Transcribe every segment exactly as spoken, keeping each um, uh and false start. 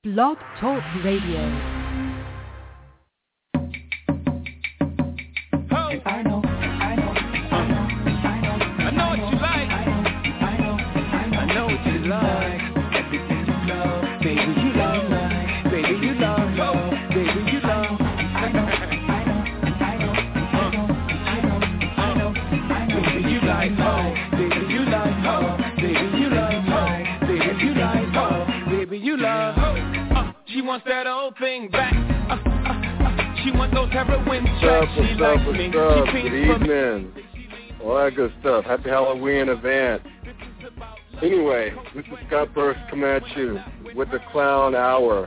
Blog Talk Radio. She wants that old thing back. Uh, uh, uh, she wants those heroin tracks. She likes me. Good evening. All that good stuff. Happy Halloween event. Anyway, this is Scott Burks coming at you with the Clown Hour.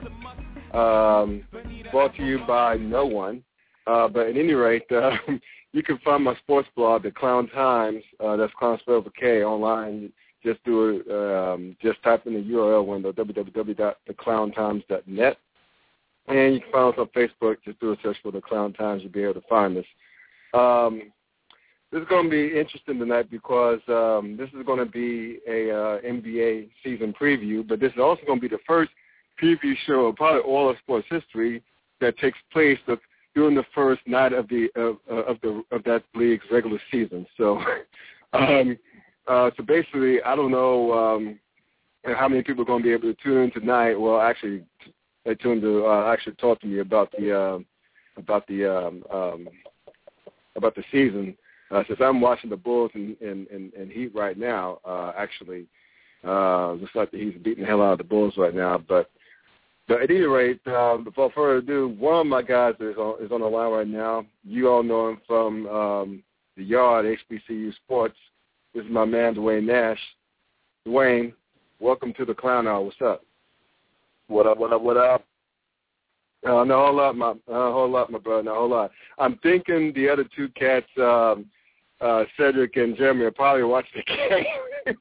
Um, brought to you by no one. Uh, but at any rate, uh, you can find my sports blog, The Clown Times. Uh, that's Clown spelled with K online. Just do it. Um, just type in the U R L window, w w w dot the clown times dot net. And you can find us on Facebook. Just do a search for The Clown Times. You'll be able to find us. Um, this is going to be interesting tonight because um, this is going to be a uh, N B A season preview, but this is also going to be the first preview show of probably all of sports history that takes place of, during the first night of the of, of the of that league's regular season. So. um, Uh, so basically, I don't know um, how many people are going to be able to tune in tonight. Well, actually, they tuned to uh, actually talk to me about the uh, about the um, um, about the season. Uh, since I'm watching the Bulls and, and, and, and Heat right now, uh, actually, uh, looks like the Heat's beating the hell out of the Bulls right now. But, but at any rate, uh, without further ado, one of my guys is on is on the line right now. You all know him from um, the Yard, H B C U Sports. This is my man, Dwayne Nash. Dwayne, welcome to the Clown Hour. What's up? What up, what up, what up? Uh, no, whole lot, my, uh, whole lot, my brother, no, whole lot. I'm thinking the other two cats, um, uh, Cedric and Jeremy, are probably watching the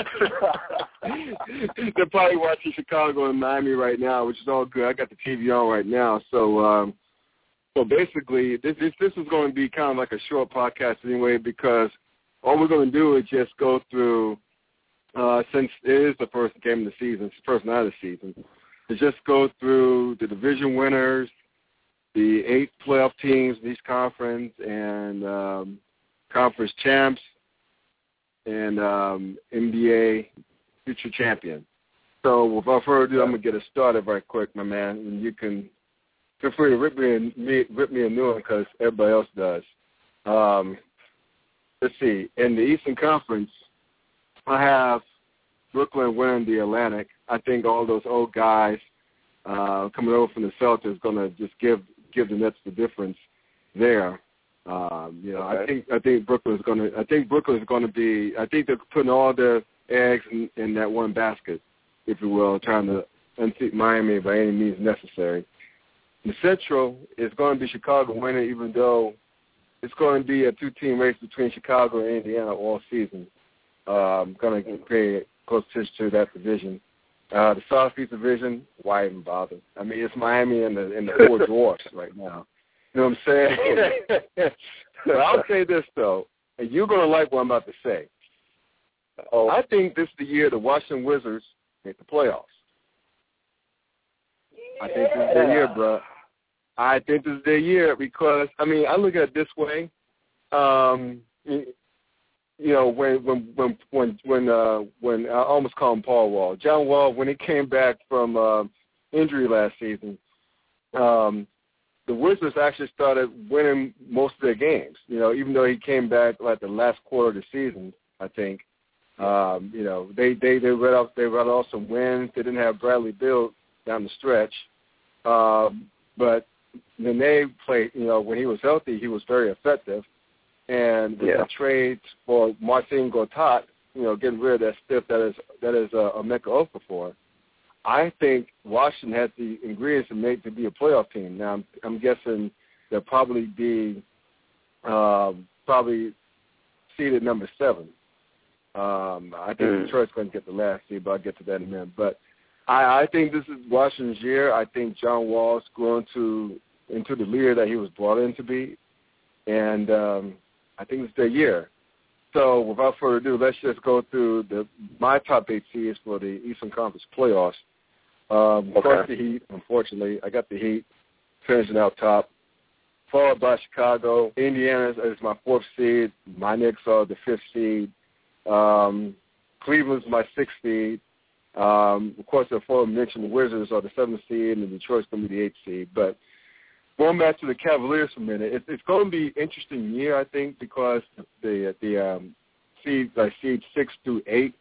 game. They're probably watching Chicago and Miami right now, which is all good. I got the T V on right now. So, um, so basically, this, this, this is going to be kind of like a short podcast anyway because all we're going to do is just go through, uh, since it is the first game of the season, it's the first night of the season, is just go through the division winners, the eight playoff teams in each conference, and um, conference champs, and um, N B A future champion. So without further ado, I'm going to get us started right quick, my man, and you can feel free to rip me a, rip me a new one because everybody else does. Um, Let's see. In the Eastern Conference, I have Brooklyn winning the Atlantic. I think all those old guys uh, coming over from the Celtics going to just give give the Nets the difference there. Um, you know, okay. I think I think Brooklyn's going to. I think Brooklyn's going to be. I think they're putting all their eggs in, in that one basket, if you will, trying to unseat Miami by any means necessary. The Central is going to be Chicago winning, even though it's going to be a two-team race between Chicago and Indiana all season. Uh, I'm going to pay close attention to that division. Uh, the Southeast Division, why even bother? I mean, it's Miami and the, and the four dwarfs right now. You know what I'm saying? So I'll say this, though, and you're going to like what I'm about to say. Oh, I think this is the year the Washington Wizards make the playoffs. Yeah. I think this is their year, bro. I think this is their year because, I mean, I look at it this way. Um, you know, when when when when when uh, when I almost call him Paul Wall, John Wall, when he came back from uh, injury last season, um, the Wizards actually started winning most of their games. You know, even though he came back like the last quarter of the season, I think. Um, you know, they they they read off they read off some wins. They didn't have Bradley Beal down the stretch, um, but when they played, you know, when he was healthy, he was very effective. And with yeah. the trade for Marcin Gortat, you know, getting rid of that stiff that is that is uh, Emeka Okafor, I think Washington has the ingredients to make to be a playoff team. Now, I'm, I'm guessing they'll probably be um, probably seeded number seven. Um, I think mm. Detroit's going to get the last seed, but I'll get to that in a minute. But I, I think this is Washington's year. I think John Wall's going to into the leader that he was brought in to be, and um, I think it's their year. So without further ado, let's just go through the my top eight seeds for the Eastern Conference playoffs. Um, okay. First the Heat, unfortunately. I got the Heat finishing out top, followed by Chicago. Indiana is my fourth seed. My Knicks are the fifth seed. Um, Cleveland's my sixth seed. Um, of course, the aforementioned Wizards are the seventh seed, and Detroit's going to be the eighth seed. But going back to the Cavaliers for a minute, it, it's going to be an interesting year, I think, because the the um, seeds, like seed six through eight,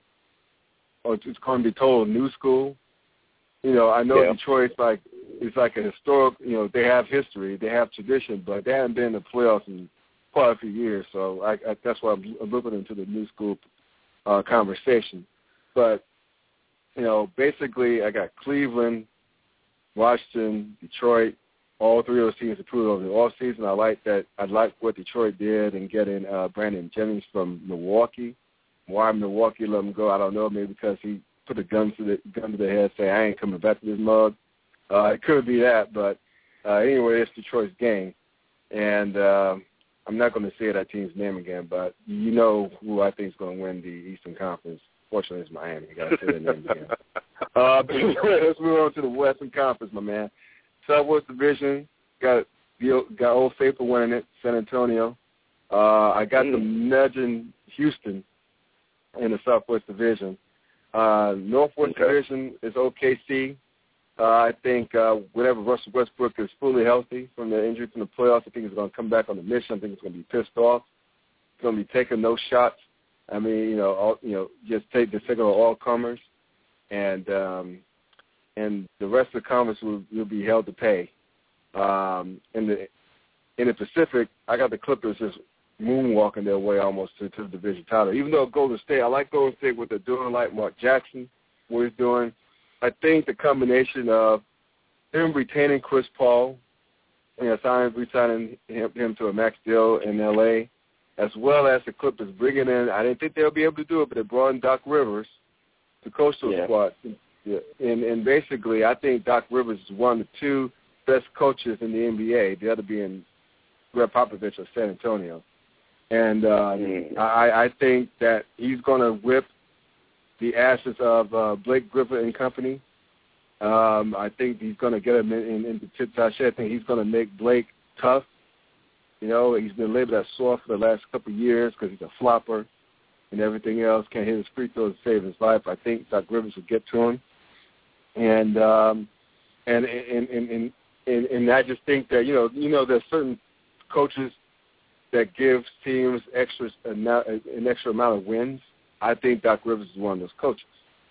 or it's going to be total new school. You know, I know yeah. Detroit's like it's like a historic. You know, they have history, they have tradition, but they haven't been in the playoffs in quite a few years. So I, I, that's why I'm, I'm looking into the new school uh, conversation. But you know, basically, I got Cleveland, Washington, Detroit. All three of those teams improved over the offseason. I like that. I like what Detroit did in getting uh, Brandon Jennings from Milwaukee. Why Milwaukee let him go, I don't know. Maybe because he put a gun to the gun to the head, say I ain't coming back to this mug. Uh, it could be that, but uh, anyway, it's Detroit's game, and uh, I'm not going to say that team's name again. But you know who I think is going to win the Eastern Conference. Fortunately, it's Miami. You got to say their name again. Uh, but anyway, let's move on to the Western Conference, my man. Southwest Division, got got Old Faithful winning it, San Antonio. Uh, I got them nudging Houston in the Southwest Division. Uh, Northwest okay. Division is O K C. Uh, I think uh, whenever Russell Westbrook is fully healthy from the injury from the playoffs, I think he's going to come back on the mission. I think he's going to be pissed off. He's going to be taking no shots. I mean, you know, all, you know, just take the signal of all comers, and um, and the rest of the conference will, will be held to pay. Um, in the in the Pacific, I got the Clippers just moonwalking their way almost to, to the division title. Even though Golden State, I like Golden State what they're doing, like Mark Jackson, what he's doing. I think the combination of him retaining Chris Paul, you know, signing, re-signing him, him to a max deal in L A, as well as the Clippers bringing in, I didn't think they'll be able to do it, but they brought in Doc Rivers to coach those yeah. squad. Yeah. And, and basically, I think Doc Rivers is one of the two best coaches in the N B A, the other being Greg Popovich of San Antonio. And uh, mm. I, I think that he's going to whip the asses of uh, Blake Griffin and company. Um, I think he's going to get him in, in, into tip-top shape. I think he's going to make Blake tough. You know, he's been labeled as soft for the last couple of years because he's a flopper and everything else. Can't hit his free throws to save his life. I think Doc Rivers will get to him. And um, and, and, and, and, and, and I just think that, you know, you know, there's certain coaches that gives teams extra an extra amount of wins. I think Doc Rivers is one of those coaches.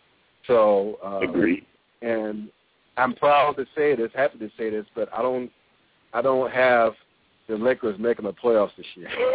So, um, agreed. And I'm proud to say this, happy to say this, but I don't, I don't have the Lakers making the playoffs this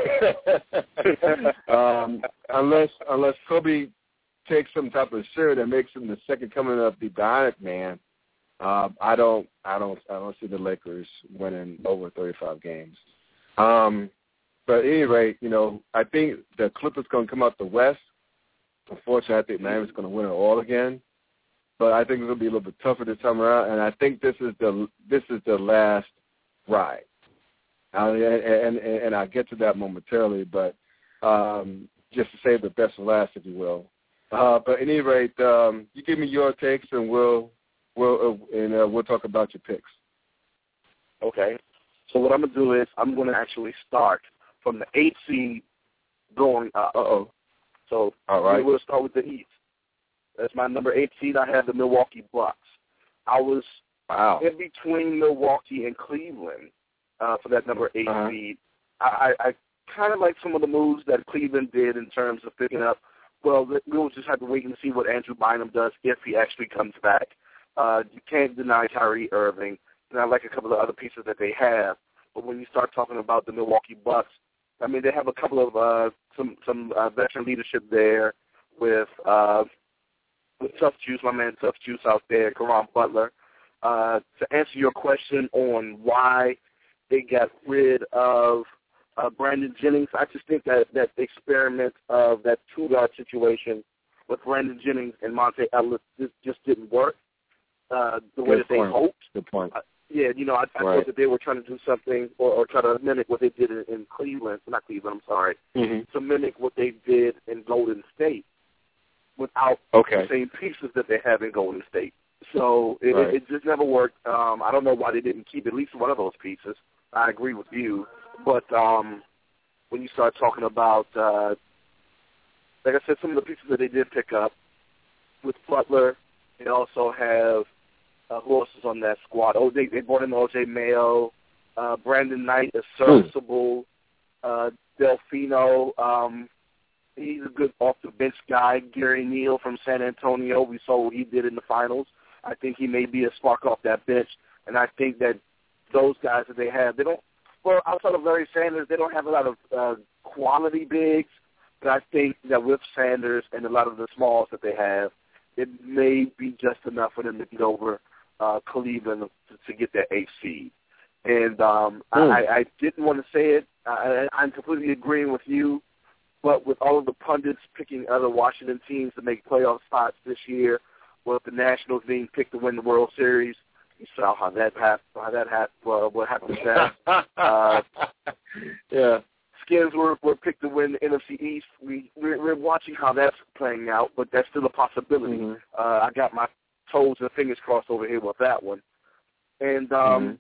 year, um, unless unless Kobe takes some type of shirt that makes him the second coming of the Bionic Man. Uh, I don't, I don't, I don't see the Lakers winning over thirty-five games. Um, but at any rate, you know, I think the Clippers going to come out the West. Unfortunately, I think Miami's going to win it all again. But I think it's going to be a little bit tougher this time around, and I think this is the this is the last ride. Uh, and, and, and I'll get to that momentarily, but um, just to save the best for last, if you will. Uh, but at any rate, um, you give me your takes, and we'll we'll uh, and uh, we'll talk about your picks. Okay. So what I'm gonna do is I'm gonna actually start from the eighth seed going up. Uh oh. So all right, we'll start with the East. That's my number eight seed. I have the Milwaukee Bucks. I was wow. in between Milwaukee and Cleveland uh, for that number eight uh-huh. seed. I, I, I kind of like some of the moves that Cleveland did in terms of picking up. Well, we'll just have to wait and see what Andrew Bynum does if he actually comes back. Uh, you can't deny Kyrie Irving, and I like a couple of other pieces that they have. But when you start talking about the Milwaukee Bucks, I mean, they have a couple of uh, some some uh, veteran leadership there with uh, with Tough Juice, my man Tough Juice out there, Caron Butler. Uh, to answer your question on why they got rid of uh, Brandon Jennings, I just think that that experiment of that two-guard situation with Brandon Jennings and Monte Ellis just, just didn't work uh, the way Good that they point. hoped. Good point. Uh, yeah, you know, I, I right. thought that they were trying to do something or, or try to mimic what they did in, in Cleveland. Not Cleveland, I'm sorry. Mm-hmm. To mimic what they did in Golden State without okay. the same pieces that they have in Golden State. So it, right. it, it just never worked. Um, I don't know why they didn't keep at least one of those pieces. I agree with you. But um, when you start talking about, uh, like I said, some of the pieces that they did pick up, with Butler, they also have uh, who else is on that squad? Oh, they, they brought in O J Mayo, uh, Brandon Knight is serviceable, uh, Delfino, um, he's a good off-the-bench guy. Gary Neal from San Antonio, we saw what he did in the finals. I think he may be a spark off that bench, and I think that those guys that they have, they don't, well, outside of Larry Sanders, they don't have a lot of uh, quality bigs, but I think that with Sanders and a lot of the smalls that they have, it may be just enough for them to get over uh, Cleveland to, to get that eighth seed. And um, mm. I, I didn't want to say it. I, I'm completely agreeing with you, but with all of the pundits picking other Washington teams to make playoff spots this year, with the Nationals being picked to win the World Series, you saw how that happened. How that happened. Well, what happened with that? uh, yeah. Skins were, were picked to win the N F C East. We, we're, we're watching how that's playing out, but that's still a possibility. Mm-hmm. Uh, I got my toes and fingers crossed over here with that one. And um,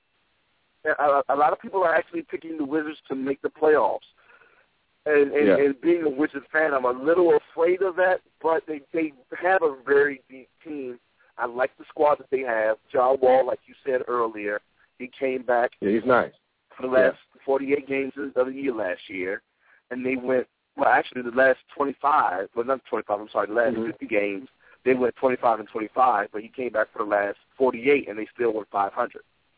mm-hmm. a, a lot of people are actually picking the Wizards to make the playoffs. And, and, yeah. and being a Wizards fan, I'm a little afraid of that, but they, they have a very deep team. I like the squad that they have. John Wall, like you said earlier, he came back. Yeah, he's nice. For the last yeah. forty-eight games of the year last year, and they went, well, actually the last twenty-five, well, not twenty-five, I'm sorry, the last mm-hmm. fifty games, they went twenty-five and twenty-five, but he came back for the last forty-eight, and they still went five hundred.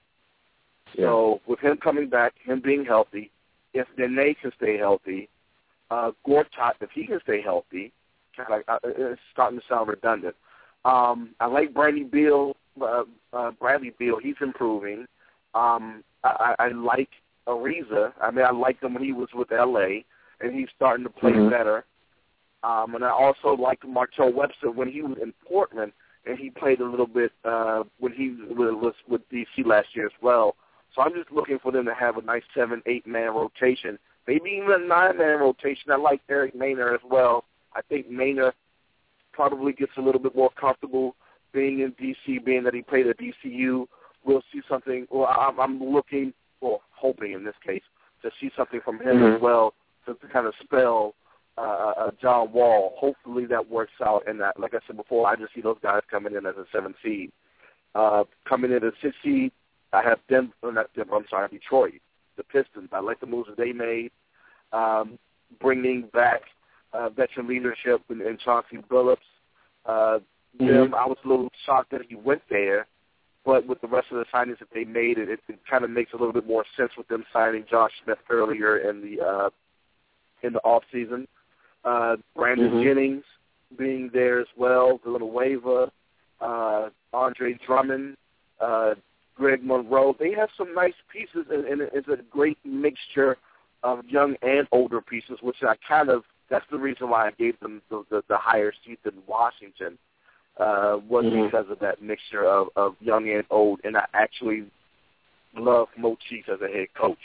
Yeah. So with him coming back, him being healthy, if Dene can stay healthy, uh, Gortat, if he can stay healthy, kind of like, uh, it's starting to sound redundant. Um, I like Bradley Beal. Uh, uh, Bradley Beal, he's improving. Um, I, I like Ariza. I mean, I liked him when he was with L A, and he's starting to play mm-hmm. better. Um, and I also liked Markel Webster when he was in Portland, and he played a little bit uh, when he was with D C last year as well. So I'm just looking for them to have a nice seven, eight-man rotation, maybe even a nine-man rotation. I like Eric Maynor as well. I think Maynor probably gets a little bit more comfortable being in D C, being that he played at D C U. We'll see something. Well, I'm, I'm looking, or hoping in this case, to see something from him mm-hmm. as well to, to kind of spell uh, uh, John Wall. Hopefully that works out. And that, like I said before, I just see those guys coming in as a seventh seed. Uh, coming in as a sixth seed, I have Denver, not Denver, I'm sorry, Detroit, the Pistons. I like the moves that they made, um, bringing back uh, veteran leadership in, in Chauncey Billups. Uh, mm-hmm. Them, I was a little shocked that he went there. But with the rest of the signings that they made, it, it, it kind of makes a little bit more sense with them signing Josh Smith earlier in the uh, in the off season. Uh, Brandon mm-hmm. Jennings being there as well, Villanueva, uh, Andre Drummond, uh, Greg Monroe. They have some nice pieces, and, and it's a great mixture of young and older pieces, which I kind of that's the reason why I gave them the, the, the higher seed than Washington. Uh, was mm-hmm. because of that mixture of, of young and old, and I actually love Mo Cheeks as a head coach.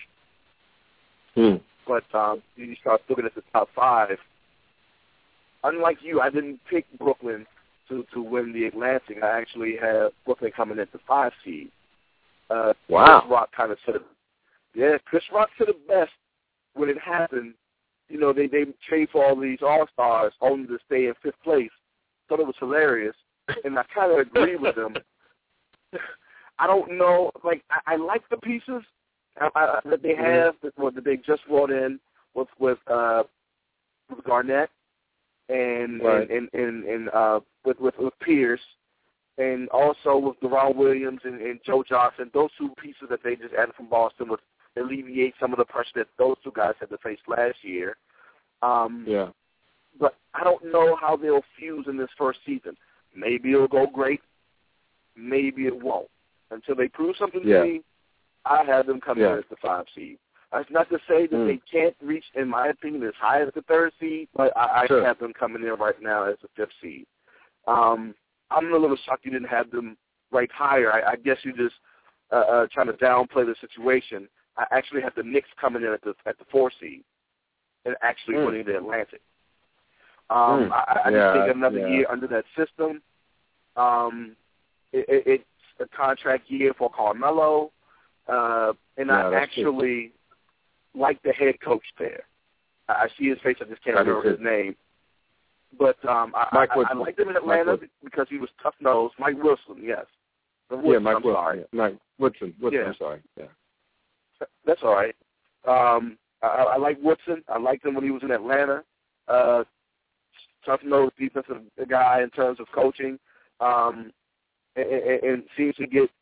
Mm. But um, you start looking at the top five. Unlike you, I didn't pick Brooklyn to, to win the Atlantic. I actually have Brooklyn coming at the five seed. Uh, wow. Chris Rock kind of said it. Yeah, Chris Rock said it best when it happened. You know, they, they trade for all these all-stars only to stay in fifth place. Thought it was hilarious, and I kind of agree with them. I don't know, like I, I like the pieces I, I, that they have, that, well, that they just brought in with with, uh, with Garnett and right. and and, and, and uh, with, with with Pierce, and also with Deron Williams and, and Joe Johnson. Those two pieces that they just added from Boston would alleviate some of the pressure that those two guys had to face last year. Um, yeah. But I don't know how they'll fuse in this first season. Maybe it'll go great. Maybe it won't. Until they prove something yeah. to me, I have them coming yeah. in as the five seed. That's not to say that mm. they can't reach, in my opinion, as high as the third seed, but I, I sure. have them coming in right now as the fifth seed. Um, I'm a little shocked you didn't have them ranked higher. I, I guess you just uh, uh, trying to downplay the situation. I actually have the Knicks coming in at the at the four seed and actually mm. winning the Atlantic. Um, mm. I, I yeah, just think another yeah. year under that system. Um, it, it, it's a contract year for Carmelo, uh, and yeah, I actually true. like the head coach there. I, I see his face. I just can't that remember his name. But um, I, I, I liked him in Atlanta because he was tough-nosed. Mike Wilson, yes. Woodson, yeah, Mike I'm Wilson. sorry. Yeah. Mike Woodson. Woodson, yeah. I'm sorry. Yeah. That's all right. Um, I, I like Woodson. I liked him when he was in Atlanta. Uh, tough-nosed defensive guy in terms of coaching, um, and, and, and seems to get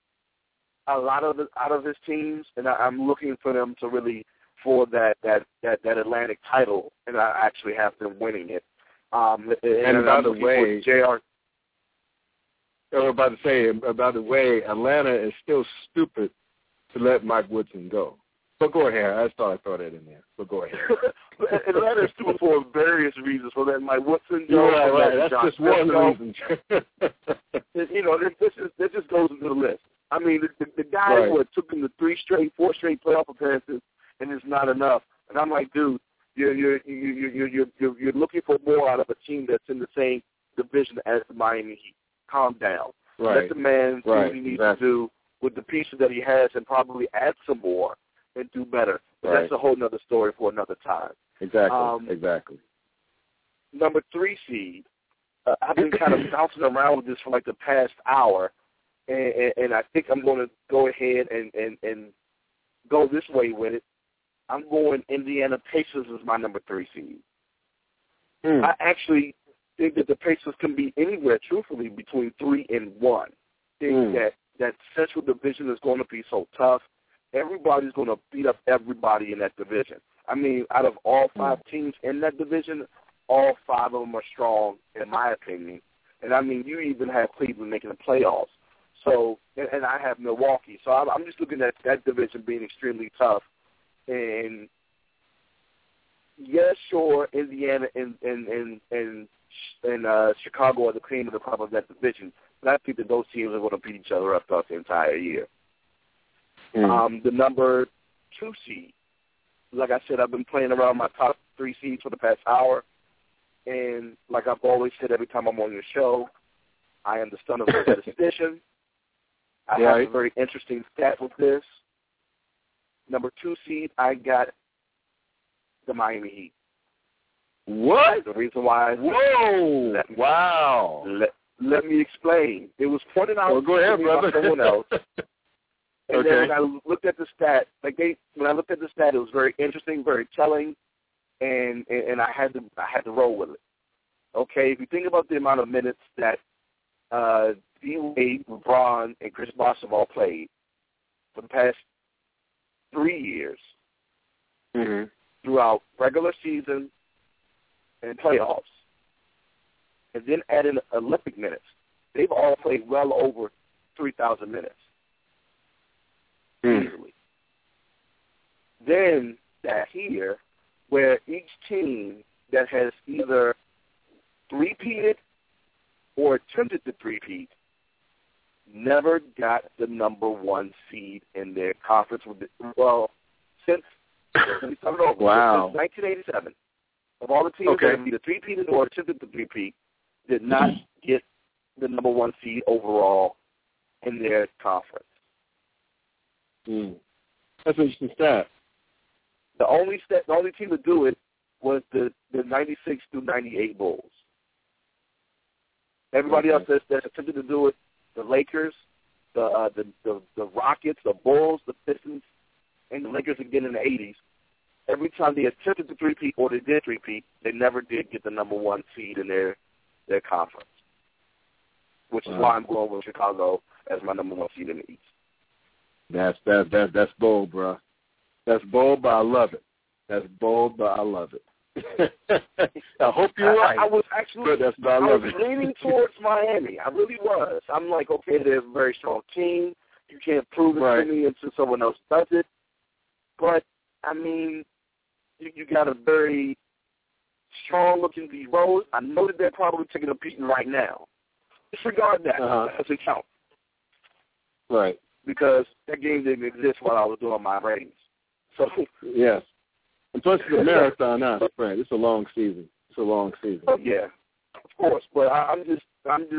a lot of it out of his teams. And I, I'm looking for them to really for that that that, that Atlantic title, and I actually have them winning it. Um, and and and by I'm the way, J R. I was about to say, by the way, Atlanta is still stupid to let Mike Woodson go. But go ahead. I just thought I'd throw that in there. But go ahead. Atlanta is stupid for various reasons. For letting Mike Woodson go. Right, right. That's John just one reason. You know, this, this, is, this just goes into the list. I mean, the, the, the guy right. who had took him to three straight, four straight playoff appearances, and it's not enough. And I'm like, dude, you're you're you're you're you're, you're, you're looking for more out of a team that's in the same division as the Miami Heat. Calm down. Right. Let the man do right. what he needs exactly. to do with the pieces that he has, and probably add some more and do better. But right. that's a whole other story for another time. Exactly. Um, exactly. Number three seed. Uh, I've been kind of bouncing around with this for like the past hour, and, and, and I think I'm going to go ahead and, and, and go this way with it. I'm going Indiana Pacers as my number three seed. Hmm. I actually think that the Pacers can be anywhere, truthfully, between three and one. I think hmm. that that Central Division is going to be so tough. Everybody's going to beat up everybody in that division. I mean, out of all five hmm. teams in that division, all five of them are strong, in my opinion. And, I mean, you even have Cleveland making the playoffs. So, and, and I have Milwaukee. So I'm, I'm just looking at that division being extremely tough. And, yes, sure, Indiana and and, and, and, and uh, Chicago are the cream of the crop of that division. But I think that those teams are going to beat each other up throughout the entire year. Mm. Um, the number two seed, like I said, I've been playing around my top three seeds for the past hour. And like I've always said every time I'm on your show, I am the son of a statistician. I right. have a very interesting stat with this. Number two seed, I got the Miami Heat. What? The reason why. Whoa! Let, wow. Let, let me explain. It was pointed out well, go ahead, to me brother. by someone else. And okay. then when I looked at the stat, like they, when I looked at the stat, it was very interesting, very telling, and and, and I had to I had to roll with it. Okay, if you think about the amount of minutes that uh, D. Wade, LeBron, and Chris Bosh have all played for the past three years mm-hmm. throughout regular season and playoffs, and then add in Olympic minutes, they've all played well over three thousand minutes mm. easily. Then that here, where each team that has either three-peated or attempted to three-peat never got the number one seed in their conference. With the, well, since let me start over. Wow. Since nineteen eighty-seven, of all the teams okay. that have either three-peated or attempted to three-peat, did not get the number one seed overall in their conference. Mm. That's an interesting stat. The only stat, the only team to do it was the, the ninety-six through ninety-eight Bulls. Everybody okay. else that's, that's attempted to do it, the Lakers, the, uh, the the the Rockets, the Bulls, the Pistons, and the Lakers again in the eighties. Every time they attempted to three-peat or they did three-peat, they never did get the number one seed in their their conference, which wow. is why I'm going with Chicago as my number one seed in the East. That's that's that's that's bold, bro. That's bold, but I love it. That's bold, but I love it. I hope you're right. I, I was actually but that's, but I, I love was it. leaning towards Miami. I really was. I'm like, okay, they're a very strong team. You can't prove it right. to me until someone else does it. But I mean, you, you got a very strong-looking D Rose. I know that they're probably taking a beating right now. Disregard that. Uh-huh. That doesn't count. Right. Because that game didn't exist while I was doing my ratings. So yes. And plus it's a marathon now, friend. It's a long season. It's a long season. Oh, yeah, of course. But I, I'm just, I'm just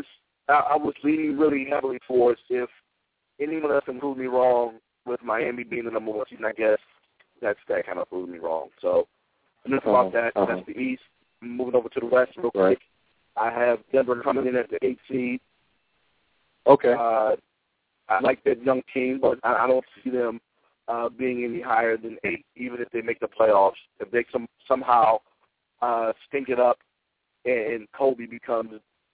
I, I was leaning really heavily towards if anyone else can prove me wrong with Miami being the number one seed, I guess that's that kind of proved me wrong. So enough uh-huh. about that. Uh-huh. That's the East. Moving over to the West real right. quick. I have Denver coming in at the eighth seed. Okay. Uh, I like that young team, but I, I don't see them uh, being any higher than eight, even if they make the playoffs. If they some, somehow uh, stink it up and Kobe becomes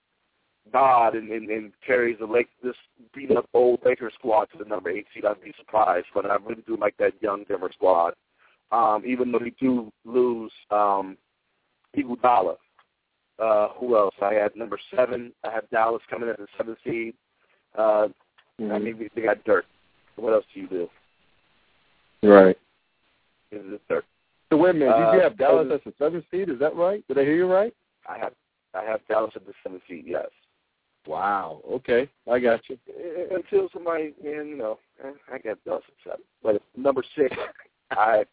God and, and, and carries the Lake, this beat-up old Lakers squad to the number eight seed, I'd be surprised. But I really do like that young Denver squad, um, even though we do lose um, Iguodala. Uh, who else? I had number seven. I have Dallas coming in at the seventh seed. Uh, mm-hmm. I mean, they got Dirk. What else do you do? Right. Is it Dirk? So wait a minute. Did uh, you have Dallas as the seventh seed? Is that right? Did I hear you right? I have I have Dallas at the seventh seed, yes. Wow. Okay. I got you. Until somebody, and, you know, I got Dallas at seven. But number six, I,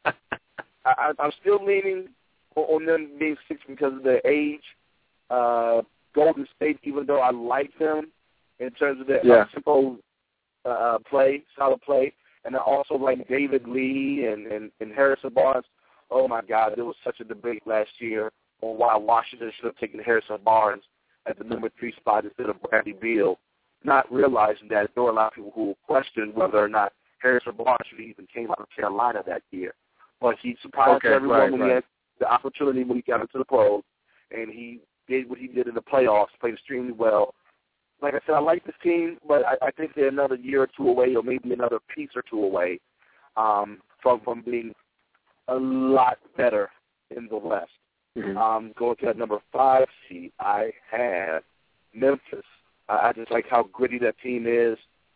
I, I'm still leaning on them being six because of their age. Uh, Golden State, even though I like them in terms of their yeah. tempo uh, play, solid play, and I also like David Lee and, and, and Harrison Barnes. Oh, my God, there was such a debate last year on why Washington should have taken Harrison Barnes at the number three spot instead of Bradley Beal, not realizing that there were a lot of people who questioned whether or not Harrison Barnes even came out of Carolina that year. But he surprised okay, everyone right, when right. he had the opportunity when he got into the pros, and he did what he did in the playoffs, played extremely well. Like I said, I like this team, but I, I think they're another year or two away or maybe another piece or two away um, from, from being a lot better in the West. Mm-hmm. Um, going to that number five seed, I have Memphis. I, I just like how gritty that team is,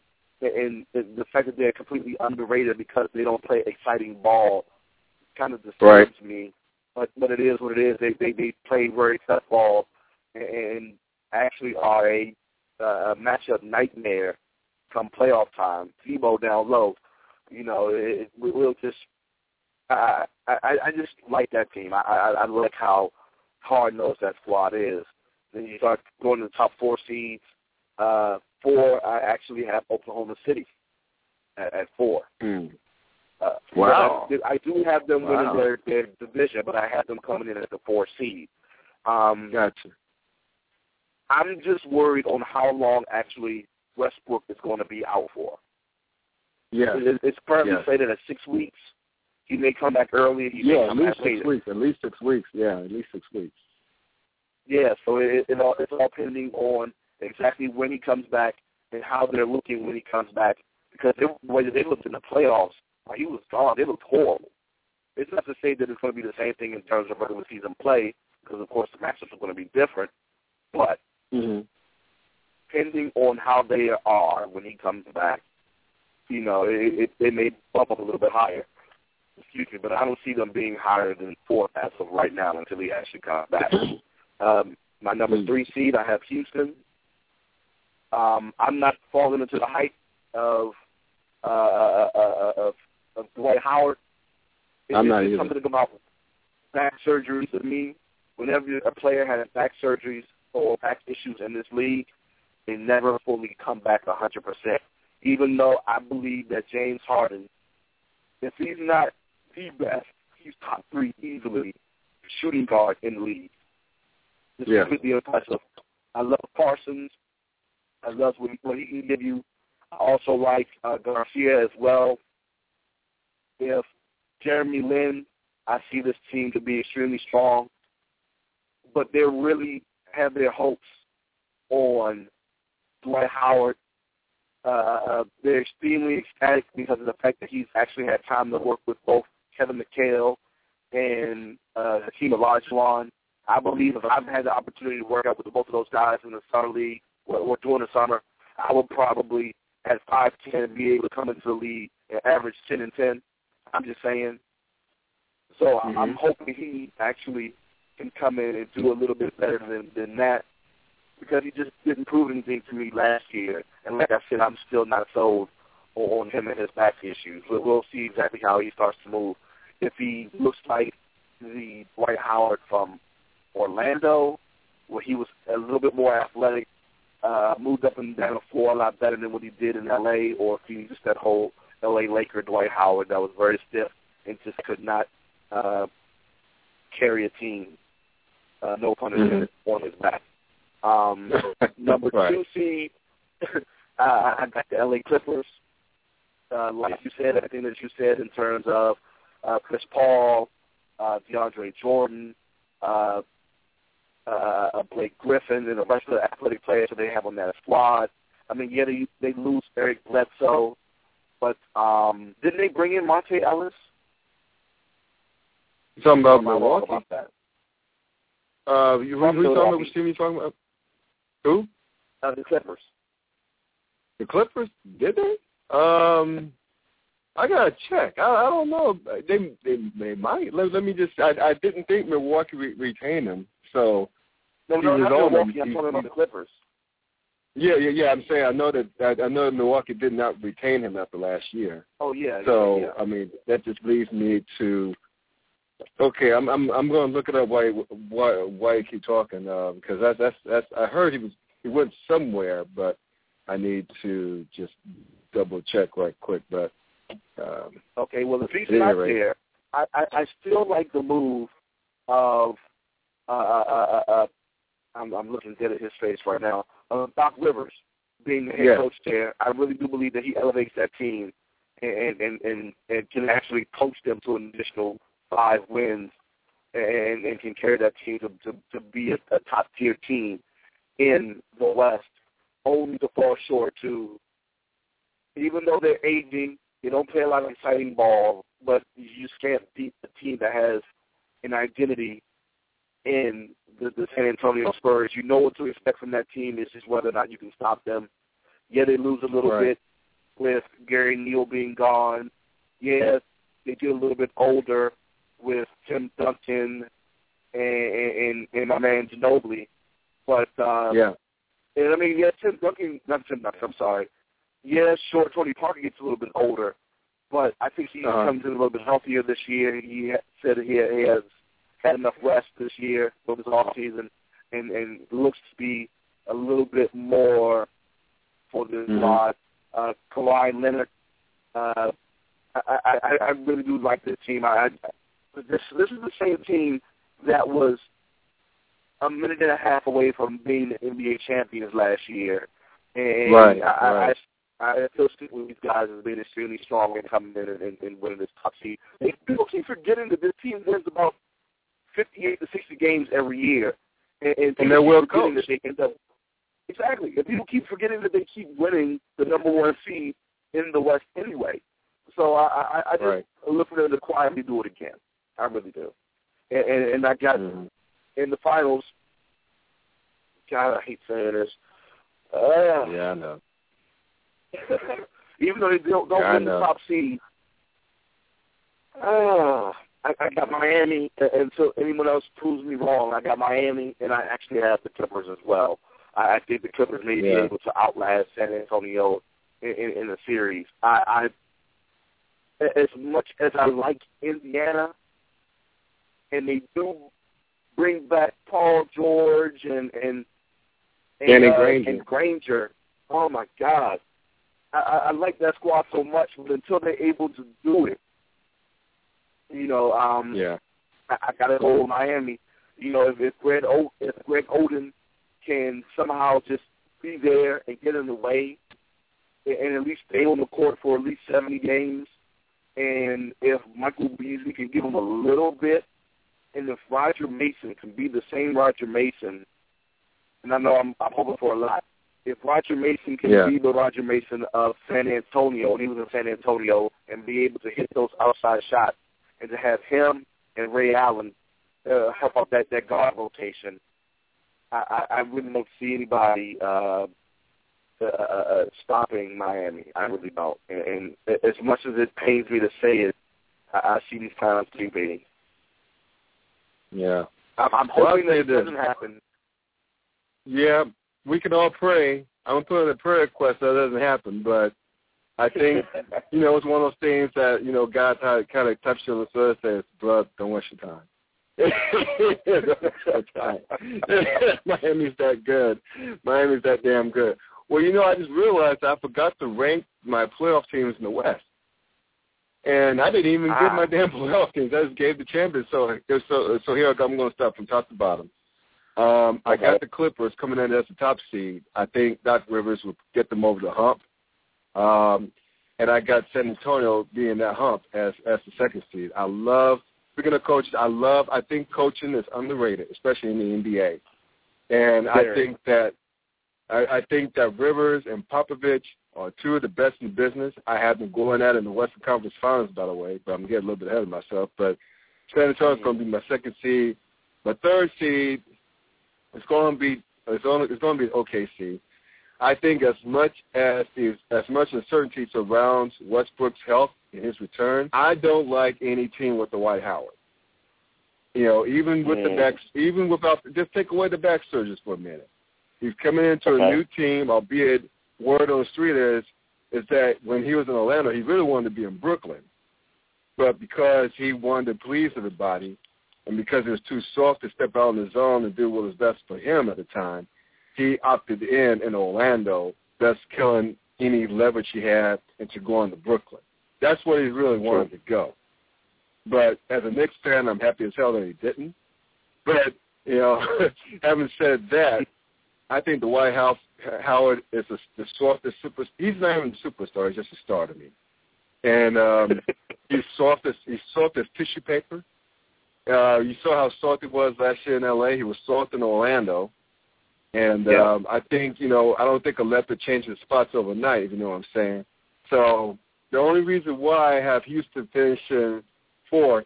and the, the fact that they're completely underrated because they don't play exciting ball kind of disturbs right. me. But but it is what it is. They they, they play very tough ball, and actually are a uh, matchup nightmare come playoff time. Tebow down low, you know, it, it, we'll just. I, I I just like that team. I, I I like how hard-nosed that squad is. Then you start going to the top four seeds. Uh, four, I actually have Oklahoma City at, at four. Mm. Uh, wow. I, I do have them wow. winning their, their division, but I have them coming in at the four seed. Um, gotcha. I'm just worried on how long actually Westbrook is going to be out for. Yeah. It, it's currently yes. slated at six weeks. He may come back early. He yeah, may at come least back six later. weeks. At least six weeks. Yeah, at least six weeks. Yeah, so it, it all, it's all pending on exactly when he comes back and how they're looking when he comes back. Because they, the way they looked in the playoffs, while he was gone, they looked horrible. It's not to say that it's going to be the same thing in terms of regular season play, because, of course, the matchups are going to be different. But mm-hmm. depending on how they are when he comes back, you know, it, it, they may bump up a little bit higher. Excuse me, but I don't see them being higher than fourth as of right now until he actually comes back. Um, my number three seed, I have Houston. Um, I'm not falling into the hype of uh, uh, uh, of, of Dwight Howard. It's, I'm not it's either. something about back surgeries to me. Whenever a player has back surgeries or back issues in this league, they never fully come back one hundred percent. Even though I believe that James Harden, if he's not the best, he's top three easily shooting guard in the league. It's yeah. completely impressive. I love Parsons. I love what he, what he can give you. I also like uh, Garcia as well. If Jeremy Lin, I see this team to be extremely strong, but they really have their hopes on Dwight Howard. Uh, they're extremely ecstatic because of the fact that he's actually had time to work with both Kevin McHale and uh, Hakeem Olajuwon. I believe if I've had the opportunity to work out with both of those guys in the summer league or, or during the summer, I would probably at five ten be able to come into the league and average ten and ten. I'm just saying. So mm-hmm. I'm hoping he actually can come in and do a little bit better than, than that, because he just didn't prove anything to me last year. And like I said, I'm still not sold on him and his back issues. We'll, we'll see exactly how he starts to move. If he looks like the Dwight Howard from Orlando, where he was a little bit more athletic, uh, moved up and down the floor a lot better than what he did in L A, or if he's just that whole L A Laker Dwight Howard that was very stiff and just could not uh, carry a team, uh, no pun intended, mm-hmm. on his back. Um, number right. two seed, uh, I got the L A Clippers. Uh, like you said, everything that you said in terms of uh, Chris Paul, uh, DeAndre Jordan, uh, uh, Blake Griffin, and the rest of the athletic players that they have on that squad. I mean, yeah, they, they lose Eric Bledsoe, but um, didn't they bring in Monte Ellis? You talking about Milwaukee? About that. Uh, you, who, who talking about? Which team you talking about? Who? Uh, the Clippers. The Clippers? Did they? Um, I gotta check. I, I don't know. They they, they might. Let, let me just. I, I didn't think Milwaukee re- retained him. So no, no, not Milwaukee. I'm talking about the Clippers. Yeah, yeah, yeah. I'm saying I know that I, I know that Milwaukee did not retain him after last year. Oh yeah. So yeah, yeah. I mean, that just leads me to. Okay, I'm I'm I'm going to look it up while you, why why you keep talking uh, because that's that's that's I heard he was he went somewhere, but I need to just double check right quick. But um, okay, well if he's not right there, I, I I still like the move of uh, uh, uh, uh I'm I'm looking dead at his face right now. Uh, Doc Rivers being the head yeah. coach there, I really do believe that he elevates that team and and and, and can actually coach them to an additional five wins and, and can carry that team to, to, to be a, a top-tier team in the West, only to fall short to, even though they're aging, they don't play a lot of exciting ball, but you just can't beat the team that has an identity in the, the San Antonio Spurs. You know what to expect from that team. It's just whether or not you can stop them. Yeah, they lose a little right. bit with Gary Neal being gone. Yeah, they get a little bit older with Tim Duncan and, and, and my man Ginobili. But, uh, yeah. And I mean, yeah, Tim Duncan, not Tim Duncan, I'm sorry. Yeah, sure, Tony Parker gets a little bit older, but I think he uh-huh. comes in a little bit healthier this year. He said he has had enough rest this year for his off season, and, and looks to be a little bit more for the mm-hmm. squad. Uh, Kawhi Leonard, uh, I, I, I really do like this team. I, I This this is the same team that was a minute and a half away from being the N B A champions last year, and right, I, right. I, I still stick with these guys as being extremely strong and coming in and, and, and winning this top seed. And people keep forgetting that this team wins about fifty-eight to sixty games every year, and, and, and they're well coached. That they end up, exactly, and people keep forgetting that they keep winning the number one seed in the West anyway. So I, I, I just right. look for them to quietly do it again. I really do. And, and, and I got mm-hmm. in the finals, God, I hate saying this. Uh, yeah, I know. Even though they don't, don't yeah, win the top seed, uh, I, I got Miami, and until anyone else proves me wrong, I got Miami, and I actually have the Clippers as well. I, I think the Clippers may yeah. be able to outlast San Antonio in, in, in the series. I, I, as much as I like Indiana, and they do bring back Paul George and and and, Danny uh, Granger. and Granger. Oh my God, I, I, I like that squad so much, but until they're able to do it, you know, um, yeah, I, I got to go with Miami. You know, if, if Greg o- if Greg Oden can somehow just be there and get in the way, and, and at least stay on the court for at least seventy games, and if Michael Beasley can give him a little bit. And if Roger Mason can be the same Roger Mason, and I know I'm, I'm hoping for a lot, if Roger Mason can yeah. be the Roger Mason of San Antonio, when he was in San Antonio, and be able to hit those outside shots, and to have him and Ray Allen uh, help out that, that guard rotation, I, I, I really don't see anybody uh, uh, uh, stopping Miami. I really don't. And, and as much as it pains me to say it, I, I see these times sleeping. Yeah. I'm, I'm hoping well, that it doesn't happen. Yeah, we can all pray. I'm going to put in a prayer request that doesn't happen, but I think, you know, it's one of those things that, you know, God kind of touched you on the shoulder and says, "Blood, don't waste your time." Miami's that good. Miami's that damn good. Well, you know, I just realized I forgot to rank my playoff teams in the West. And I didn't even ah. get my damn playoff teams. I just gave the champions. So, so, so here I go. I'm going to start from top to bottom. Um, I okay. got the Clippers coming in as the top seed. I think Doc Rivers will get them over the hump. Um, and I got San Antonio being that hump as as the second seed. I love, speaking of coaches, I love, I think coaching is underrated, especially in the N B A. And Fair. I think that I, I think that Rivers and Popovich are two of the best in the business. I have them going at it in the Western Conference Finals, by the way, but I'm getting a little bit ahead of myself. But San Antonio is mm-hmm. going to be my second seed. My third seed, it's going to be it's only it's going to be O K C. I think as much as the, as much uncertainty surrounds Westbrook's health and his return, I don't like any team with the Dwight Howard. You know, even with mm. the back, even without, just take away the back surges for a minute. He's coming into okay. a new team, albeit word on the street is is that when he was in Orlando, he really wanted to be in Brooklyn, but because he wanted to please everybody, and because it was too soft to step out on the zone and do what was best for him at the time, he opted in in Orlando, thus killing any leverage he had into going to Brooklyn. That's where he really wanted sure. to go. But as a Knicks fan, I'm happy as hell that he didn't. But, you know, having said that, I think the Dwight Howard is a, the softest superstar. He's not even a superstar. He's just a star to me. And um, he's soft as he's soft as tissue paper. Uh, you saw how soft he was last year in L A. He was soft in Orlando. And yeah. um, I think, you know, I don't think Aleppo changes spots overnight, if you know what I'm saying. So the only reason why I have Houston finishing fourth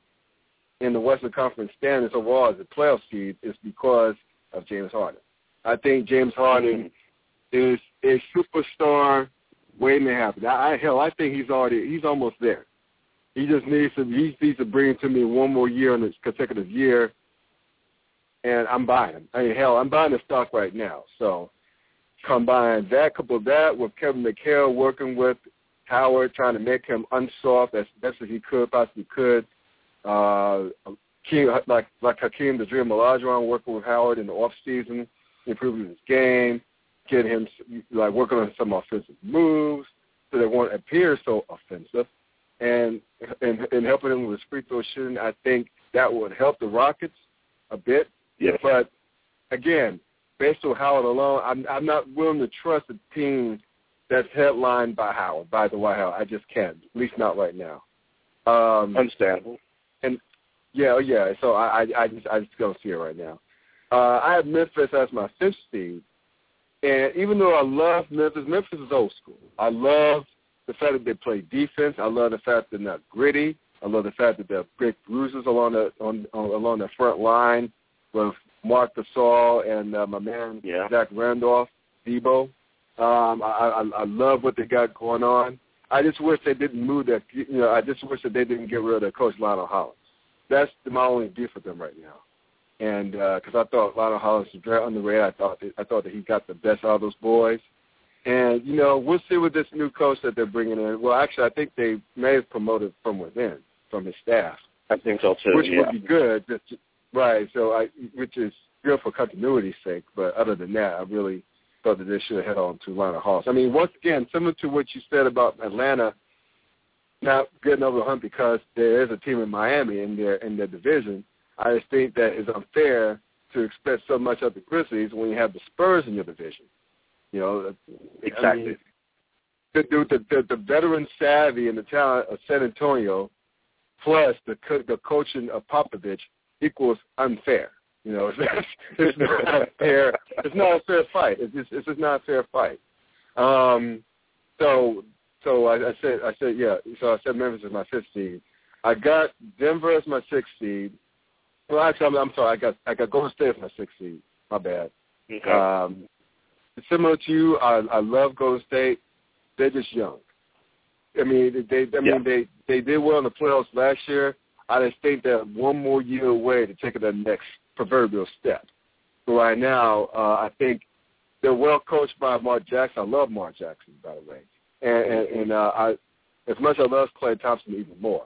in the Western Conference standings overall as a playoff seed is because of James Harden. I think James Harden mm-hmm. is a superstar waiting to happen. I, I, hell, I think he's already he's almost there. He just needs to he needs to bring it to me one more year in this consecutive year. And I'm buying him. I mean, hell, I'm buying the stock right now. So combine that, couple that with Kevin McHale working with Howard, trying to make him unsoft as best as he could, possibly could. Uh, like like Hakeem the Dream Olajuwon working with Howard in the off season, improving his game, getting him like working on some offensive moves so they won't appear so offensive, and and, and helping him with his free throw shooting. I think that would help the Rockets a bit. Yes. But, again, based on Howard alone, I'm, I'm not willing to trust a team that's headlined by Howard, by the Dwight Howard. I just can't, at least not right now. Um, Understandable. And, yeah, yeah, so I, I, I just I just don't see it right now. Uh, I have Memphis as my fifth seed. And even though I love Memphis, Memphis is old school. I love the fact that they play defense. I love the fact they're not gritty. I love the fact that there are big bruises along the, on, on, along the front line with Marc Gasol and uh, my man yeah. Zach Randolph, Debo. Um, I, I, I love what they got going on. I just wish they didn't move that. You know, I just wish that they didn't get rid of their coach Lionel Hollins. That's my only beef with them right now. And because uh, I thought Lionel Hollins was very underrated, I thought that, I thought that he got the best out of those boys. And you know, we'll see with this new coach that they're bringing in. Well, actually, I think they may have promoted from within, from his staff. I think so too. Which yeah. would be good. Just, Right, so I, which is good for continuity's sake, but other than that, I really thought that they should have head on to Lionel Hollins. I mean, once again, similar to what you said about Atlanta not getting over the hump because there is a team in Miami in their in their division, I just think that it's unfair to expect so much of the Grizzlies when you have the Spurs in your division. You know, exactly. I mean, the, the, the, the veteran savvy and the talent of San Antonio plus the the coaching of Popovich equals unfair. You know, it's, it's not fair. It's not a fair fight. It's just, it's just not a fair fight. Um, so, so I, I said, I said, yeah. So I said Memphis is my fifth seed. I got Denver as my sixth seed. Well, actually, I'm, I'm sorry. I got, I got Golden State as my sixth seed. My bad. Okay. Um, similar to you, I, I love Golden State. They're just young. I mean, they, I mean, yeah. they, they did well in the playoffs last year. I just think they're one more year away to take it to the next proverbial step. So right now, uh, I think they're well coached by Mark Jackson. I love Mark Jackson, by the way. And, and, and uh, I, as much as I love Klay Thompson even more.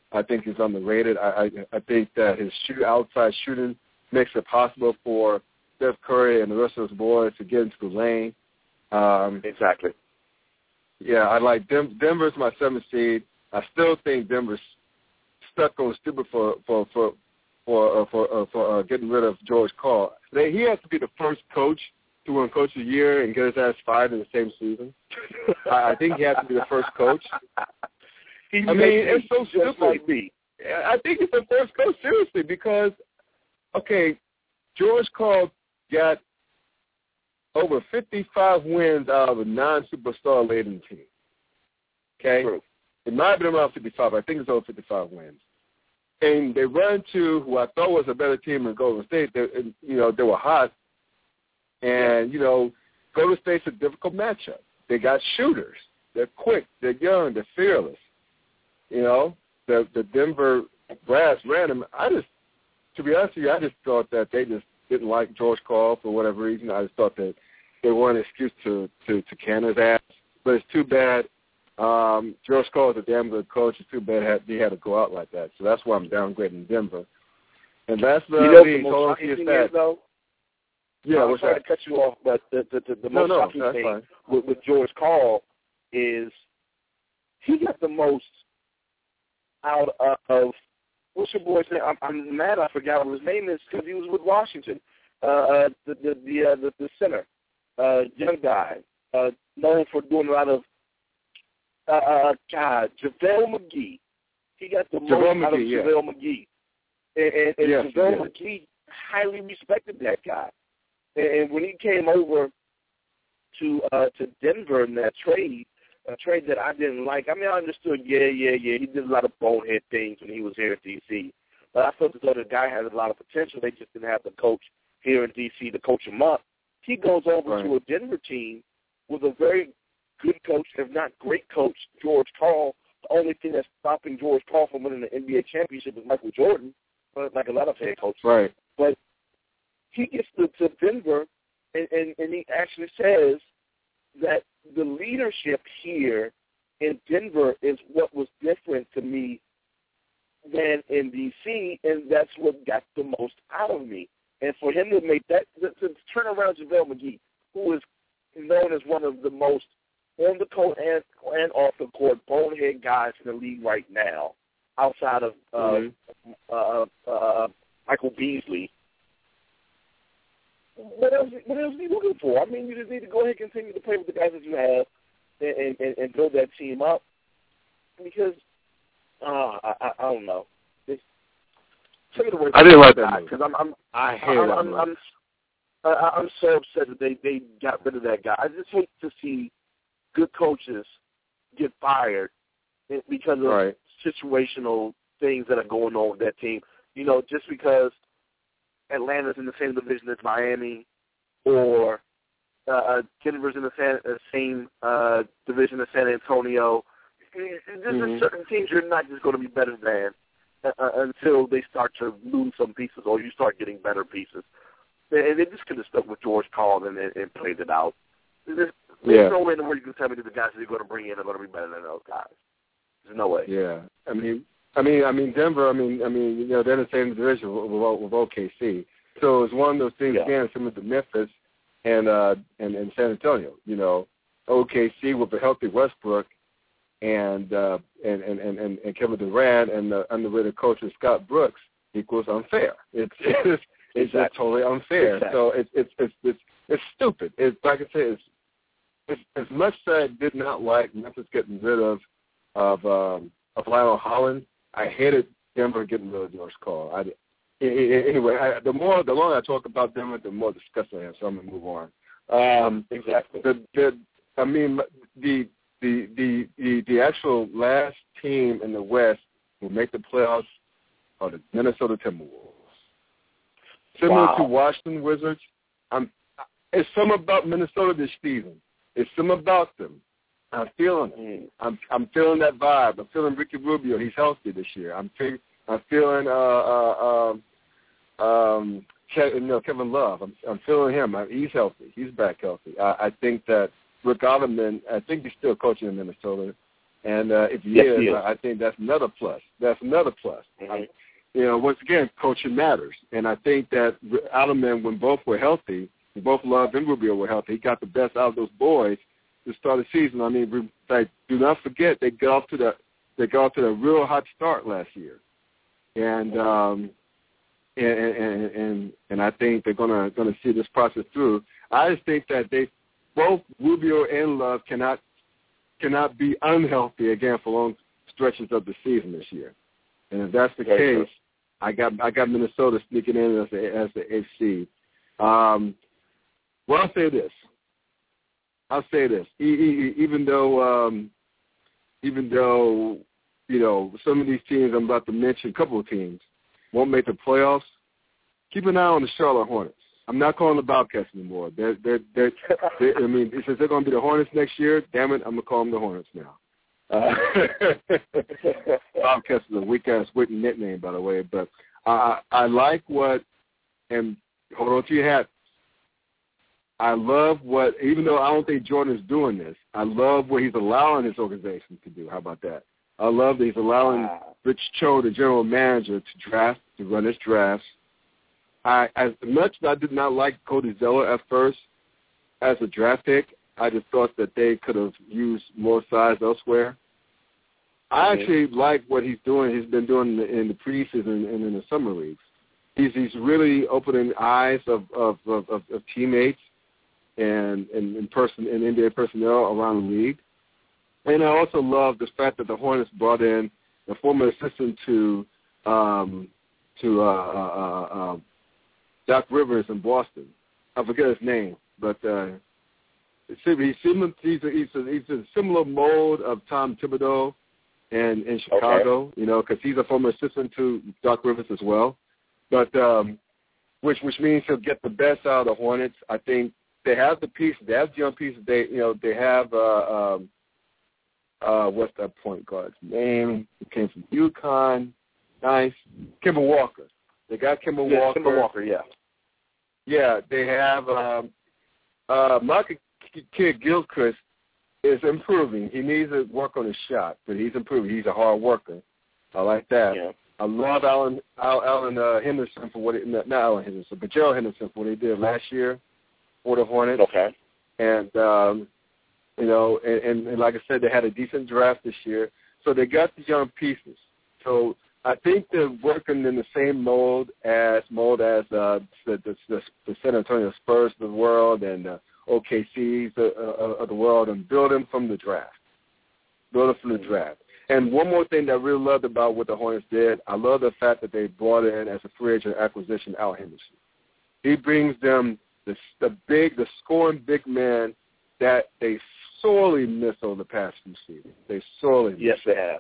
I think he's underrated. I, I, I think that his shoot, outside shooting makes it possible for Steph Curry and the rest of his boys to get into the lane. Um, exactly. Yeah, I like Dem- Denver's my seventh seed. I still think Denver's stuck on stupid for for for for uh, for, uh, for uh, getting rid of George Karl. They, he has to be the first coach to win Coach of the Year and get his ass fired in the same season. I, I think he has to be the first coach. He I mean, it's so stupid. Like me. I think it's the first coach, seriously, because, okay, George Karl got over fifty-five wins out of a non-superstar laden team. Okay? True. It might have been around fifty-five, but I think it's over fifty-five wins. And they run to who I thought was a better team than Golden State. They, you know, they were hot. And, you know, Golden State's a difficult matchup. They got shooters. They're quick. They're young. They're fearless. You know, the the Denver Brass ran them. I just, to be honest with you, I just thought that they just didn't like George Karl for whatever reason. I just thought that they weren't an excuse to, to, to can his ass. But it's too bad. Um, George Karl is a damn good coach. It's too bad he had to go out like that. So that's why I'm downgrading Denver. And that's the you know, the most shocking thing is, though, yeah, I'm sorry to cut you off, but the the, the, the most no, no, shocking thing with, with George Karl is he got the most out of, what's your boy's name? I'm, I'm mad I forgot what his name is because he was with Washington. Uh, the the the, uh, the the center, uh, young guy, uh, known for doing a lot of, uh, uh God, JaVale McGee. He got the JaVale most out of McGee, yeah. JaVale McGee. And, and, and yes, JaVale yes. McGee highly respected that guy. And, and when he came over to uh, to Denver in that trade, a trade that I didn't like. I mean, I understood, yeah, yeah, yeah. He did a lot of bonehead things when he was here in D C But I felt as though the guy had a lot of potential. They just didn't have the coach here in D C to coach him up. He goes over right. to a Denver team with a very good coach, if not great coach, George Karl. The only thing that's stopping George Karl from winning the N B A championship is Michael Jordan, but like a lot of head coaches. Right. But he gets to, to Denver, and, and, and he actually says that the leadership here in Denver is what was different to me than in D C, and that's what got the most out of me. And for him to make that, to, to turn around JaVale McGee, who is known as one of the most on the court and, and off the court bonehead guys in the league right now, outside of uh, mm-hmm. uh, uh, Michael Beasley. What else, what else are you looking for? I mean, you just need to go ahead and continue to play with the guys that you have and, and, and build that team up because, uh, I, I, I don't know. It's, take it away I didn't like that because I'm, I'm, I hate I'm, that I'm, I'm, I'm, I'm so upset that they, they got rid of that guy. I just hate to see good coaches get fired because of right. situational things that are going on with that team. You know, just because Atlanta's in the same division as Miami, or uh, Denver's in the san, uh, same uh, division as San Antonio. There's mm-hmm. certain teams you're not just going to be better than uh, until they start to lose some pieces, or you start getting better pieces. And they just could have stuck with George Karl and, and played it out. There's, there's yeah. no way in the world you can tell me that the guys that you're going to bring in are going to be better than those guys. There's no way. Yeah, I mean. I mean, I mean, Denver. I mean, I mean, you know, they're in the same division with, with, with O K C. So it's one of those things yeah. again, similar to Memphis and uh and, and San Antonio. You know, O K C with a healthy Westbrook and uh, and, and, and, and Kevin Durant and the underrated coach Scott Brooks equals unfair. It's it's, it's exactly. just totally unfair. Exactly. So it's it's it's it's it's stupid. It's like I say, it's, it's as much as I did not like Memphis getting rid of of um, of Lionel Hollins. I hated Denver getting rid of George Karl. I, anyway, I, the more the longer I talk about Denver, the more disgusting I am. So I'm gonna move on. Um, exactly. The, the I mean the the the the the actual last team in the West who make the playoffs are the Minnesota Timberwolves. Similar wow. to Washington Wizards, I'm. It's something about Minnesota this season. It's something about them. I'm feeling it. Mm. I'm I'm feeling that vibe. I'm feeling Ricky Rubio. He's healthy this year. I'm fe- I'm feeling uh uh um um Ke- you know, Kevin Love. I'm I'm feeling him. I, he's healthy. He's back healthy. I, I think that Rick Otterman. I think he's still coaching in Minnesota. And uh, if he, yes, is, he is, I think that's another plus. That's another plus. Mm-hmm. I, you know, once again, coaching matters. And I think that Alderman, when both were healthy, both Love and Rubio were healthy, he got the best out of those boys to start the season. I mean, like, do not forget they got off to the they got off to a real hot start last year, and um, and, and and and I think they're gonna gonna see this process through. I just think that they both Rubio and Love cannot cannot be unhealthy again for long stretches of the season this year. And if that's the Very case, true. I got I got Minnesota sneaking in as the as the eighth seed. Um, well, I'll say this. I'll say this. E- e- even though um, even though you know some of these teams I'm about to mention, a couple of teams won't make the playoffs, keep an eye on the Charlotte Hornets. I'm not calling the Bobcats anymore. They're, they're, they're, they're, I mean, since they're going to be the Hornets next year, damn it, I'm going to call them the Hornets now. Uh, Bobcats is a weak-ass written nickname, by the way. But I, I like what, and hold on to your hat, I love what, even though I don't think Jordan is doing this, I love what he's allowing his organization to do. How about that? I love that he's allowing wow. Rich Cho, the general manager, to draft, to run his drafts. I, as much as I did not like Cody Zeller at first as a draft pick, I just thought that they could have used more size elsewhere. I mm-hmm. actually like what he's doing. He's been doing in the, in the preseason and in the summer leagues. He's he's really opening eyes of of, of, of, of teammates and and, and person and N B A personnel around the league. And I also love the fact that the Hornets brought in a former assistant to um, to uh, uh, uh, Doc Rivers in Boston. I forget his name, but uh, he's similar. He's a, he's, a, he's a similar mold of Tom Thibodeau, and in Chicago, okay. you know, because he's a former assistant to Doc Rivers as well. But um, which which means he'll get the best out of the Hornets. I think they have the pieces. They have the young pieces. They you know they have uh, um, uh, what's that point guard's name? He came from UConn. Nice, Kemba Walker. They got Kemba yeah, Walker. Kemba Walker, yeah. Yeah, they have um, uh, Michael Kidd-Gilchrist is improving. He needs to work on his shot, but he's improving. He's a hard worker. I like that. Yeah. I love Alan Al, Alan uh, Henderson for what he, not Alan Henderson, but Gerald Henderson for what he did last year for the Hornets. Okay. And um, you know, and, and, and like I said, they had a decent draft this year, so they got the young pieces. So I think they're working in the same mold as mold as uh, the, the, the, the San Antonio Spurs of the world and the O K Cs of, uh, of the world, and building from the draft. Building from the draft. And one more thing that I really loved about what the Hornets did, I love the fact that they brought in as a free agent acquisition Al Henderson. He brings them the, the big, the scoring big man that they sorely missed over the past few seasons. They sorely missed. Yes, they have.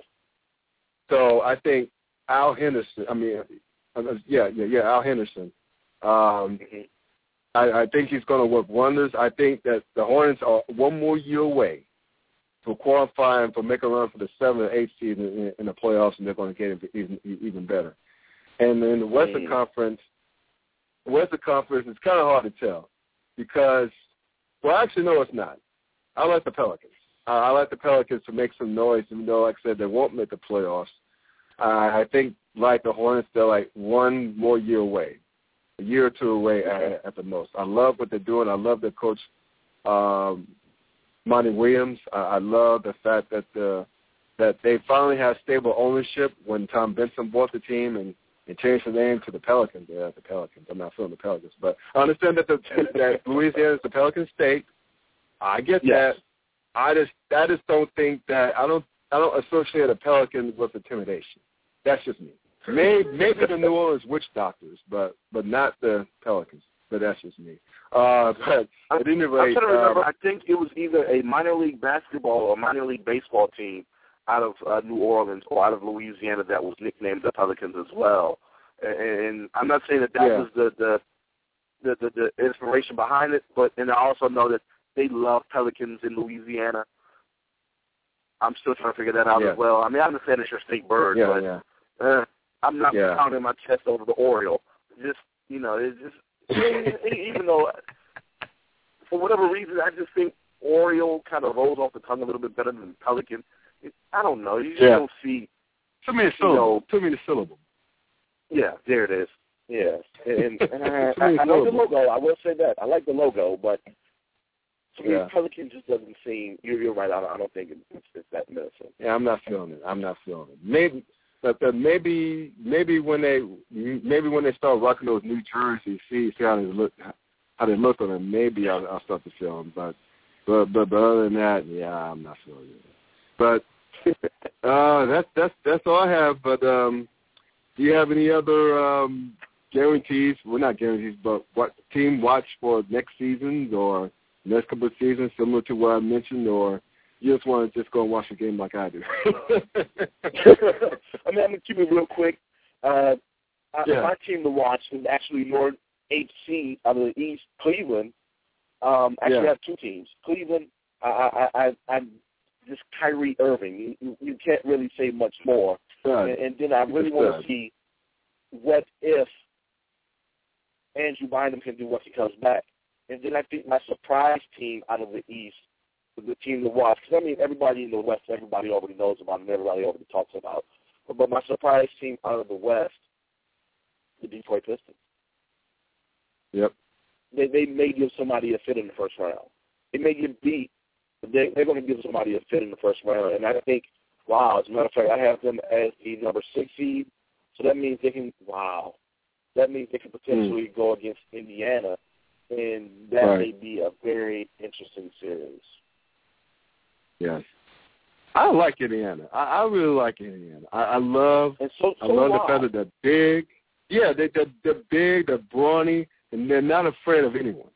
So I think Al Henderson, I mean, yeah, yeah, yeah, Al Henderson. Um, mm-hmm. I, I think he's going to work wonders. I think that the Hornets are one more year away from qualifying for making a run for the seventh or eighth seed in, in the playoffs, and they're going to get it even even better. And in the Western mm. Conference, Western Conference, it's kind of hard to tell because, well, actually, no, it's not. I like the Pelicans. Uh, I like the Pelicans to make some noise, even though, like I said, they won't make the playoffs. Uh, I think, like the Hornets, they're like one more year away, a year or two away at, at the most. I love what they're doing. I love their coach, um, Monty Williams. I, I love the fact that the that they finally have stable ownership when Tom Benson bought the team and, and changed the name to the Pelicans. Yeah, the Pelicans. I'm not feeling the Pelicans, but I understand that the that Louisiana is the Pelican state. I get yes. that. I just I just don't think that I don't I don't associate a Pelican with intimidation. That's just me. Maybe, maybe the New Orleans Witch Doctors, but but not the Pelicans. But that's just me. Uh, but at any rate, I'm trying to remember. Um, I think it was either a minor league basketball or minor league baseball team out of uh, New Orleans or out of Louisiana that was nicknamed the Pelicans as well. And, and I'm not saying that that yeah. was the the, the the the inspiration behind it, but and I also know that they love Pelicans in Louisiana. I'm still trying to figure that out yeah. as well. I mean, I understand it's your state bird, yeah, but yeah. Uh, I'm not yeah. pounding my chest over the Oriole. Just, you know, it's just, even though, for whatever reason, I just think Oriole kind of rolls off the tongue a little bit better than Pelican. I don't know. You just yeah. don't see. Too many syllables. Too many syllables. Yeah, there it is. Yeah, and, and I, I, I like the logo. I will say that. I like the logo, but to me, yeah. Pelican just doesn't seem. You're, you're right. I don't, I don't think it's, it's that medicine. Yeah, I'm not feeling it. I'm not feeling it. Maybe, but, but maybe, maybe when they, maybe when they start rocking those new jerseys, see, see how they look, how they look on them. Maybe I'll, I'll start to feel them. But, but, but, but other than that, yeah, I'm not feeling it. But uh, that's that's that's all I have. But um, do you have any other um, guarantees? Well, not guarantees, but what team watch for next season or next couple of seasons, similar to what I mentioned, or you just want to just go and watch the game like I do? I mean, I'm gonna keep it real quick. Uh, yeah. My team to watch is actually North H C out of the East, Cleveland. Um, actually, yeah. have two teams. Cleveland, I, I, I, I just Kyrie Irving. You, you can't really say much more. And, and then I really want to see what if Andrew Bynum can do once he comes back. And then I think my surprise team out of the East is the team to watch. Because, I mean, everybody in the West, everybody already knows about them. Everybody already talks about it. But my surprise team out of the West, the Detroit Pistons. Yep. They they may give somebody a fit in the first round. They may get beat, but they, they're going to give somebody a fit in the first round. And I think, wow, as a matter of fact, I have them as the number six seed. So that means they can, wow, that means they can potentially mm. go against Indiana. And that right. may be a very interesting series. Yes. I like Indiana. I, I really like Indiana. I, I love and so, so I love wow. the fact that they're big. Yeah, they, they're, they're big, they're brawny, and they're not afraid of anyone.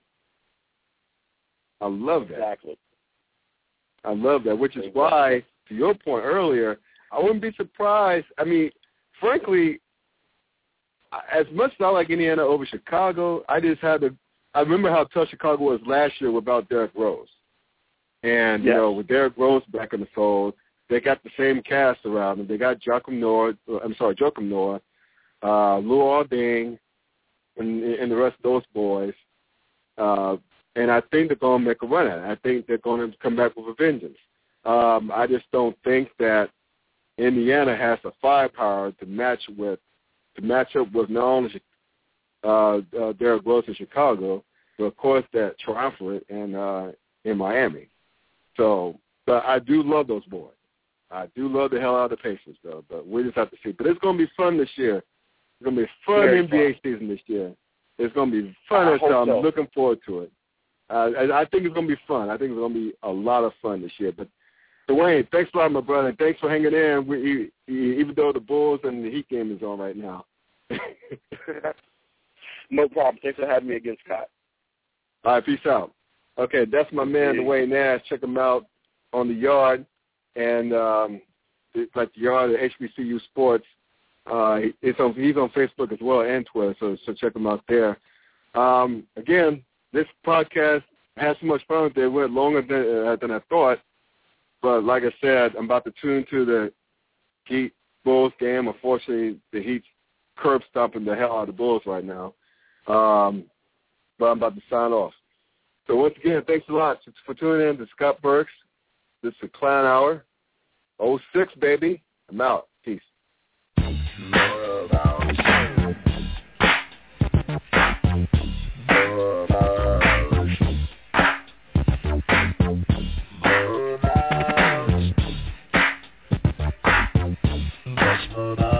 I love that. Exactly. I love that, which is exactly. why, to your point earlier, I wouldn't be surprised. I mean, frankly, as much as I like Indiana over Chicago, I just had to – I remember how tough Chicago was last year without Derrick Rose. And, yes. you know, with Derrick Rose back in the fold, they got the same cast around them. They got Joakim Noah – I'm sorry, Joakim Noah, uh, Luol Deng, and, and the rest of those boys. Uh, and I think they're going to make a run at it. I think they're going to come back with a vengeance. Um, I just don't think that Indiana has the firepower to match with to match up with not only uh, uh, Derrick Rose in Chicago, but of course that triumvirate in uh, in Miami. So, but I do love those boys. I do love the hell out of the Pacers, though. But we just have to see. But it's going to be fun this year. It's going to be a fun Very N B A fun. season this year. It's going to be fun. I so I'm so. looking forward to it. Uh, I, I think it's going to be fun. I think it's going to be a lot of fun this year. But Dwayne, thanks a lot, my brother. And thanks for hanging in, we, even though the Bulls and the Heat game is on right now. No problem. Thanks for having me again, Scott. All right, peace out. Okay, that's my man, Dwayne Nash. Check him out on the Yard, and um, it's like the Yard at H B C U Sports. Uh, it's on, he's on Facebook as well and Twitter, so so check him out there. Um, again, this podcast has so much fun with it. It went longer than, uh, than I thought. But like I said, I'm about to tune to the Heat Bulls game. Unfortunately, the Heat's curb stomping the hell out of the Bulls right now. Um, but I'm about to sign off. So once again, thanks a lot for tuning in to Scott Burks. This is Clown Hour. oh six, baby. I'm out. Peace. That's what I